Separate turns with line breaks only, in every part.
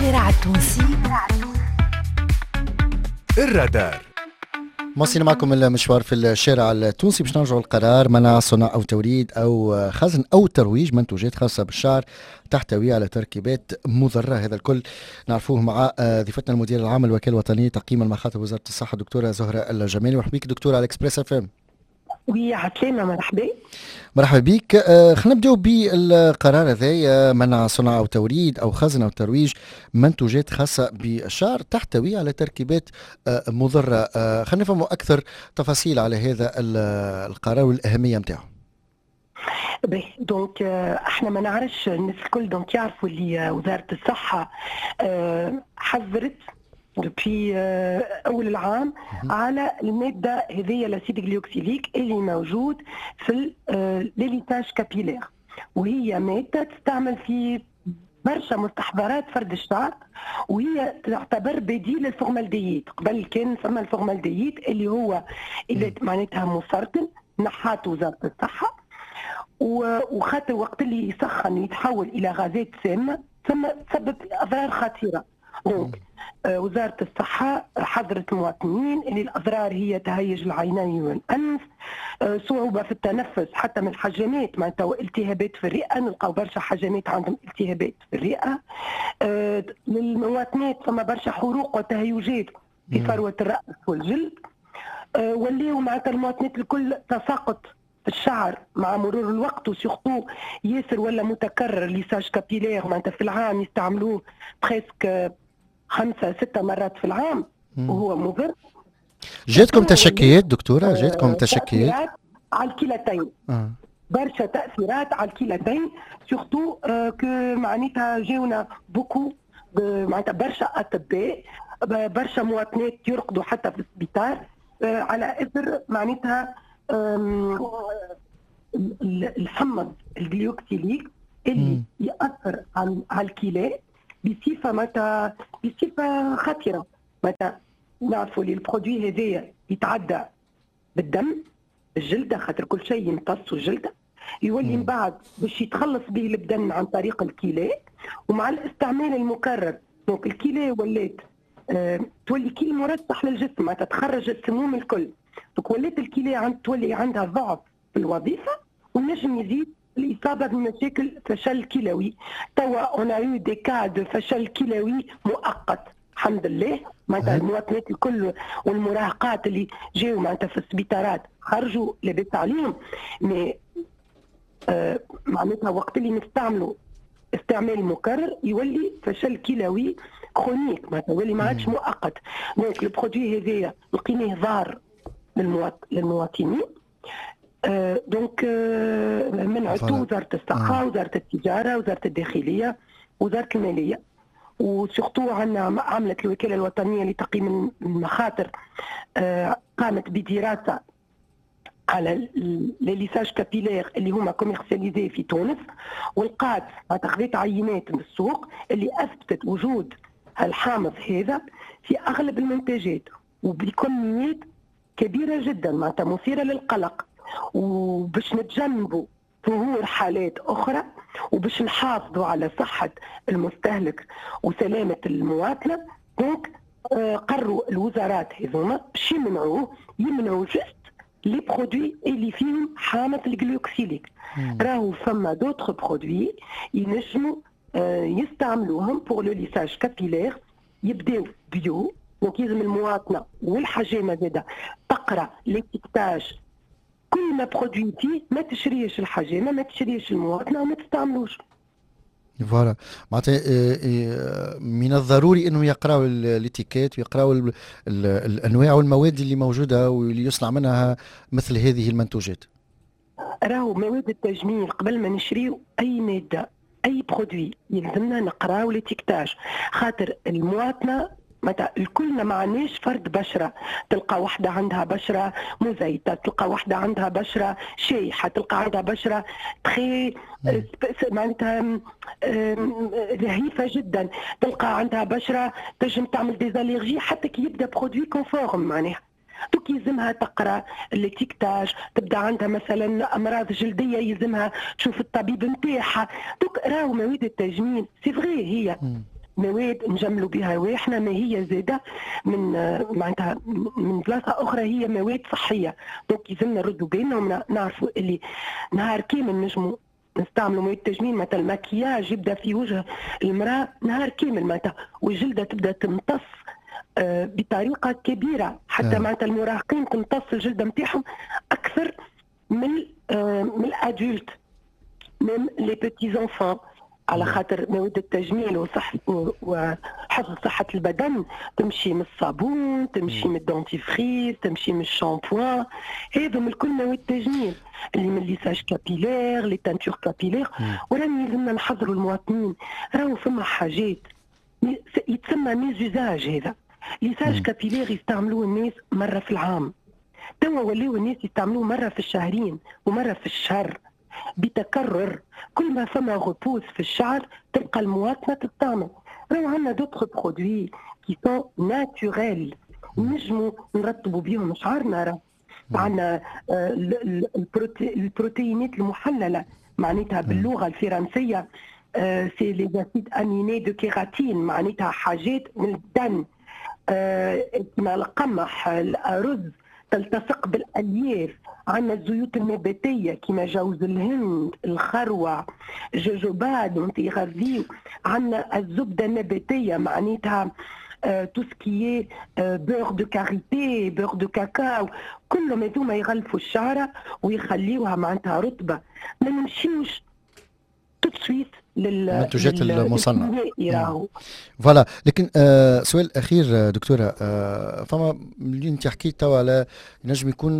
الشارع التونسي الرادار.
مواصلين معكم المشوار في الشارع التونسي باش نرجعوا القرار منع صنع أو توريد أو خزن أو ترويج منتوجات خاصة بالشعر تحتوي على تركيبات مضرة. هذا الكل نعرفوه مع ضيفتنا المدير العام الوكالة الوطنية تقييم المخاطر وزارة الصحة دكتورة زهرة الجمالي. مرحبا بك دكتورة على اكسبريس اف ام.
عسلامة، مرحبا.
مرحبا بك. خلينا نبداو بالقرار هذا منع صنع او توريد او خزن او ترويج منتوجات خاصه بالشعر تحتوي على تركيبات مضره. خلينا نفهموا اكثر تفاصيل على هذا القرار والاهميه نتاعو.
دونك احنا ما نعرفش الناس الكل دونك يعرفوا اللي وزاره الصحه حذرت في اول العام على الماده هذه الاسيد جليوكسيليك اللي موجود في ليليتاج كابيلير، وهي ماده تستعمل في برشا مستحضرات فرد الشعر، وهي تعتبر بديل للفورمالديد. قبل كان ثم الفورمالديد اللي هو اللي معناتها مسرطن نحات وزاره الصحه، وخاطر وقت اللي يسخن ويتحول الى غازات سامه ثم تسبب اضرار خطيره. دونك وزارة الصحة حذرت المواطنين ان الأضرار هي تهيج العينين والأنف، صعوبة في التنفس حتى من الحجامات، معناتها التهابات في الرئة، نلقاو برشا حجامات عندهم التهابات في الرئة. للمواطنات ثم برشا حروق وتهيجات في فروة الرأس والجلد. واللي معناتها المواطنات الكل تساقط في الشعر مع مرور الوقت، وسيغتو ياسر ولا متكرر ليساج كابيلير، معناتها في العام يستعملوه بريسك 5-6 مرات في العام وهو مضر.
جاتكم تشكيات دكتورة؟ جاتكم تشكيات
على الكلتين؟ برشا تأثيرات على الكلتين، سورتو كو معناتها جاونا بوكو معناتها برشا أطباء، برشا مواطنات يرقدوا حتى في السبيطار على إثر معناتها الحمض الجليوكسيليك اللي يأثر على الكلى بصفة خطيرة. متى نعرفوا لي البرودوي هذايا يتعدى بالدم الجلدة، خاطر كل شيء يمتص الجلدة، يولي من بعد باش يتخلص به البدن عن طريق الكلى، ومع الاستعمال المكرر دونك الكلى ولات تولي كي مرشح للجسم، معناتها تخرج السموم الكل، دونك ولات الكلى تولي عندها ضعف في الوظيفة، والنجم يزيد الإصابة بمشاكل فشل كلوي. توا اون ايو دي كا دو فشل كلوي مؤقت الحمد لله، معناتها المواطنات الكل والمراهقات اللي جاوا معناتها في السبيطارات خرجوا لاباس عليهم. مي معناتها وقت اللي نستعملوا استعمال مكرر يولي فشل كلوي كرونيك، معناتها يولي ما عادش مؤقت. دونك البرودوي هذايا لقيناه ضار للمواطنين. دونك منعته وزارة الصحة، وزارة التجارة، وزارة الداخلية، وزارة المالية، وسورتو عندنا عملت الوكالة الوطنية لتقييم المخاطر قامت بدراسة على ليساج كابيلير اللي هما كوميرسياليزي في تونس، ولقات خذت عينات من السوق اللي اثبتت وجود الحامض هذا في اغلب المنتجات وبكميات كبيرة جدا، معناتها مثيرة للقلق. وباش نتجنبوا ظهور حالات أخرى وباش نحافظوا على صحة المستهلك وسلامة المواطنة، دونك قرروا الوزارات هذوما باش يمنعوا جست لي برودوي اللي فيهم حامض الجلوكسيليك. راهو فما دوتر برودوي ينجموا يستعملوهم بور لو ليساج كابيلير، يبداو بيو. دونك يلزم المواطنة والحجامة زاده تقرا ليتيكتاج كل ما برودوي فيه، ما تشريش الحجامه، ما تشريش المواطنه، وما تستعملوش.
فوالا معناتها من الضروري انه يقراوا الاتيكيت ويقراوا الانواع والمواد اللي موجوده واللي يصنع منها مثل هذه المنتوجات.
راهو مواد التجميل قبل ما نشريو اي ماده اي برودوي يلزمنا نقراو الاتيكتاج، خاطر المواطنه متى الكلنا ما عناش فرد بشره، تلقى واحده عندها بشره مزيته، تلقى واحده عندها بشره شايحه، تلقى عندها بشره تخي معناتها رهيفه جدا، تلقى عندها بشره تنجم تعمل ديزاليرجي حتى كي يبدا برودوي كونفورم. معناها دوك يلزمها تقرا الاتيكتاج، تبدا عندها مثلا امراض جلديه يلزمها تشوف الطبيب نتاعها. دوك راهو مواد التجميل سي فغي هي مواد نجملوا بها رواحنا، ما هي زاده من معناتها من بلاصه اخرى هي مواد صحيه. دونك يلزمنا نردوا بالنا ونعرفوا اللي نهار كامل نجموا نستعملوا مواد تجميل، مثلا المكياج يبدا في وجه المراه نهار كامل معناتها، والجلده تبدا تمتص بطريقه كبيره، حتى معناتها المراهقين تمتص الجلده نتاعهم اكثر من الادولت، من لي بيتي زونفون، على خاطر مواد التجميل وحفظ صحة البدن تمشي من الصابون، تمشي من الدونتيفريز، تمشي من الشامبوان، هذا من كل مواد التجميل اللي من ليساج كابيلير، لي تانتور كابيلير. وراني لازمنا نحضروا المواطنين، راهو فما حاجات يتسمى ميزوزاج، هذا ليساج كابيلير يستعملوه الناس مرة في العام، توا ولاو الناس يستعملوه مرة في الشهرين ومرة في الشهر بتكرر. كل ما فما غبوس في الشعر تبقى المواطنه تستعمل. راهو عندنا دوطخ برودوي كي سون ناتوريل نجموا نرطبوا بهم شعرنا. راه عندنا البروتينات المحلله معناتها باللغه الفرنسيه سي لي اسيد اميني دو كيراتين، معناتها حاجات من الدم كما القمح، الارز تلتصق بالالياف. عندنا الزيوت النباتيه كما جوز الهند، الخروع، جوجوبا، مونتيغافيو. عندنا الزبده النباتيه معناتها تو سكي بور دو كاريتي، بور دو كاكاو، كلهم هذوما يغلفوا الشعره ويخليوها معناتها رطبه. ما نمشيوش تو سويت
المنتوجات المصنعة. فوالا. لكن سؤال أخير دكتورة، فما اللي أنت حكيت توا على نجم يكون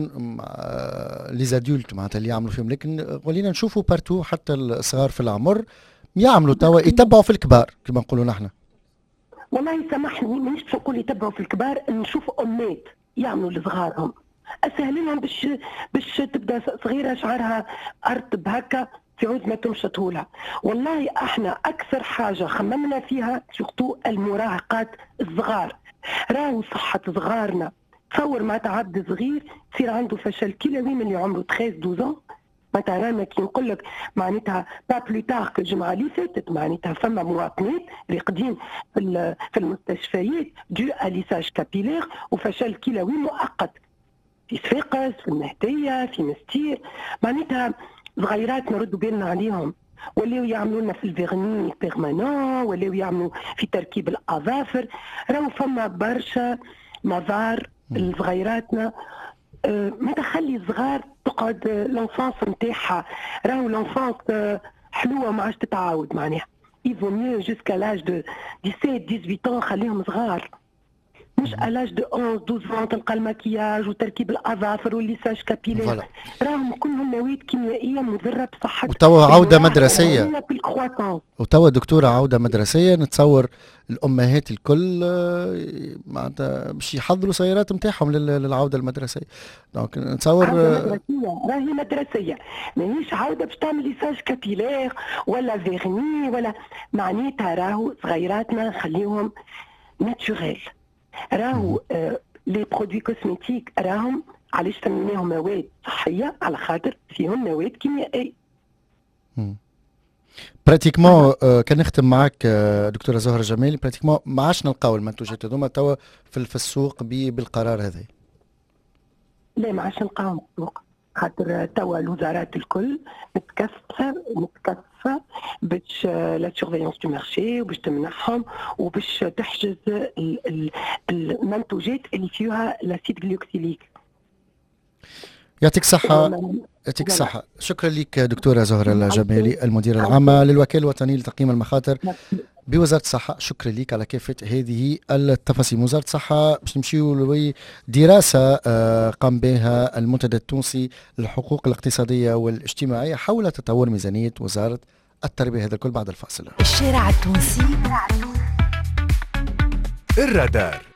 لي زادولت معناتها اللي يعملوا فيهم، لكن ولينا نشوفوا بارتو حتى الصغار في العمر يعملوا توا يتبعوا في الكبار كما نقولوا نحن.
والله سامحني مانيش باش نقول يتبعوا في الكبار، نشوف أمات يعملوا لصغارهم، أسهل لهم باش تبدا صغيرة شعرها أرطب هكا في عود ما تمشطهولها. والله احنا اكثر حاجه خممنا فيها سورتو المراهقات الصغار. راهو صحه صغارنا، تصور معناتها عبد صغير تصير عنده فشل كلوي من اللي عمره 13 12 معناتها. رانا كي نقول لك معناتها با بلو تار الجمعه اللي فاتت معناتها فما مواطنين راقدين في المستشفيات دو اليساج كابيلير وفشل كلوي مؤقت في صفاقس، في المهديه، في مستير. معناتها صغيرات نردوا بالنا عليهم، ولاو يعملوا لنا في الفيرني بيرمانون، ولاو يعملوا في تركيب الاظافر. راهو فما برشا مضار لصغيراتنا. ما تخلي الصغار تقعد لونفونس نتاعها. راهو لونفونس حلوه ما عادش تتعاود معناها. يفو ميو جوسكا لاج دو 17 18 خليهم صغار، مش الاج دو 11 12 تلقى المكياج وتركيب الاظافر والليساج كابيلير. راهم كلهم مواد كيميائيه مضره بصحه.
وتوا عوده مدرسيه، وتوا دكتوره عوده مدرسيه. نتصور الامهات الكل معناتها باش يحضروا سيارات نتاعهم للعوده المدرسيه. دونك نتصور
راهي مدرسيه، ماهيش عوده باش تعمل ليساج كابيلير ولا فيرني ولا معناتها. راهو صغيراتنا خليهم ناتوريل. راهو لي برودوي كوسميتيك راهم علاش سميناهم مواد صحيه؟ على خاطر فيهم مواد كيميائيه.
براتيكمون كان نختم معك دكتوره زهره جمالي، براتيكمون ما عادش نلقاو المنتوجات هذوما توا في السوق بالقرار هذا.
لا ما عادش نلقاوهم في السوق، خاطر توا الوزارات الكل متكثفه باش لا سورفيونس دو مارشي وباش تمنحهم وباش تحجز المنتوجات اللي فيها لاسيد جلوكسيليك.
يعطيك الصحة. يعطيك الصحة. شكرا لك دكتورة زهرة الجمالي، المديرة العامة للوكالة الوطنية لتقييم المخاطر بوزارة الصحة. شكرا لك على كافة هذه التفاصيل. وزارة الصحة باش نمشيو لدراسة قام بها المنتدى التونسي للحقوق الاقتصادية والاجتماعية حول تطور ميزانية وزارة التربية. هذا الكل بعد الفاصل.
الشارع التونسي الرادار.